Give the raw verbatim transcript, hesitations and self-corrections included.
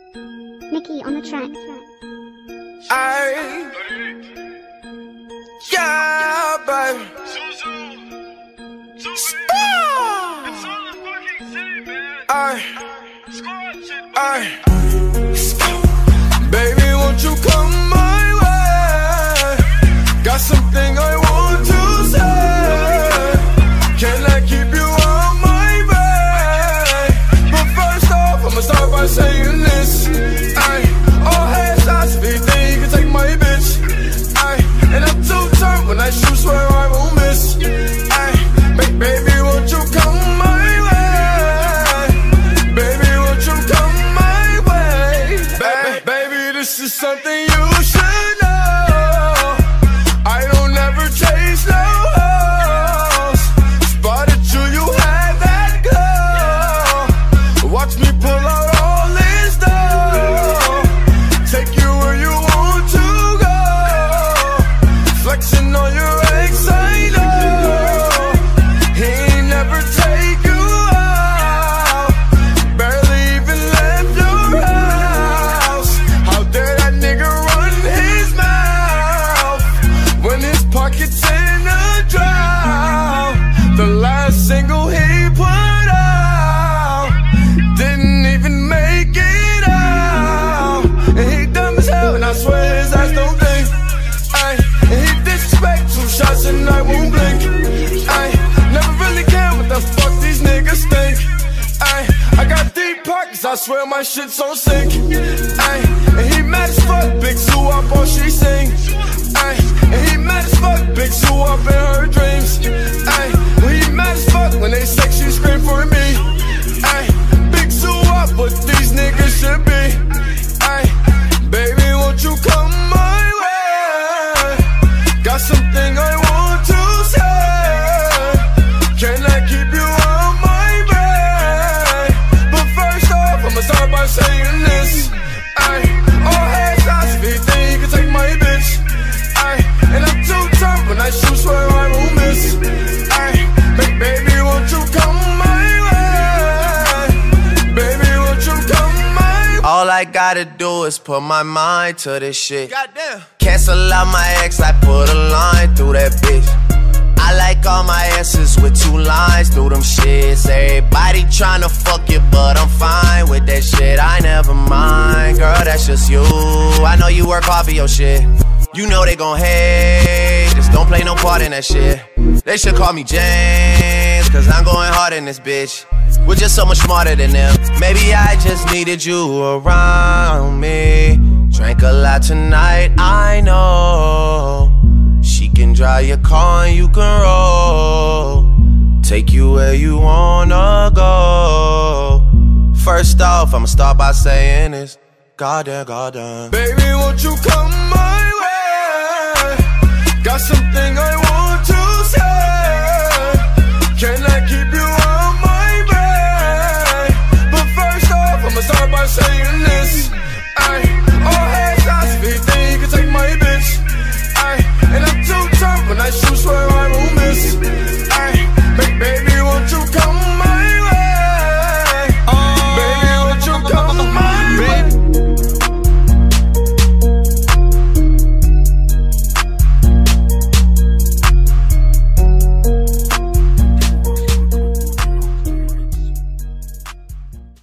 Nicky on the track. Ay, yeah, baby. Ay, ay, baby, won't you come my way? Got something I want to say. Can I keep you on my way? But first off, I'ma start by saying this. Ay, all headshots, if you think you can take my bitch. Ay, and I'm too turned when I shoot, swear I won't miss. Ay, ba- baby, won't you come my way? Baby, won't you come my way? Ba- baby, this is something you should know. I don't ever chase no hoes. Spotted you, you had that glow. Watch me pull out all this dough. Take you where you want to go. Flexing on your ex, I know. He ain't never take you out. Barely even left your house. How dare that nigga run his mouth when his pocket's in a drought? The last single he put out didn't even make it out. And he dumb as hell, and I swear his ass don't think. Ay, and he disrespect two shots and I won't blink. Ay, never really care what the fuck these niggas think. Ay, I got deep pockets, I swear my shit's so sick. Ay, and he mad as fuck, big Sue up all she sing. Ay, and he mad as fuck, big Sue up in her dreams. Ay, when he mad as fuck, when they sex she scream for me. Ay, big Sue up, what these niggas should be. Ay, baby, won't you come my way? Got something I want to say. Can I keep you on my way? But first off, I'ma start by saying this. Ay, all headshots, if you think you can take my bitch. Ay, and I'm too tough when I shoot, swear I won't miss. Ay, ba- baby, won't you come my way? Baby, won't you come my way? All I gotta do is put my mind to this shit. Goddamn. Cancel out my ex, I put a line through that bitch. I like all my asses with two lines through them shits. Everybody tryna fuck you, but I'm fine with that shit. I never mind, girl, that's just you. I know you work hard for your shit. You know they gon' hate, just don't play no part in that shit. They should call me James, cause I'm going hard in this bitch. We're just so much smarter than them. Maybe I just needed you around me. Drank a lot tonight, I know. She can drive your car and you can roll. Take you where you wanna go. First off, I'ma start by saying this. Goddamn, goddamn. Baby, won't you come my way? Got something I want to say. Can I keep you on my way? But first off, I'ma start by saying this.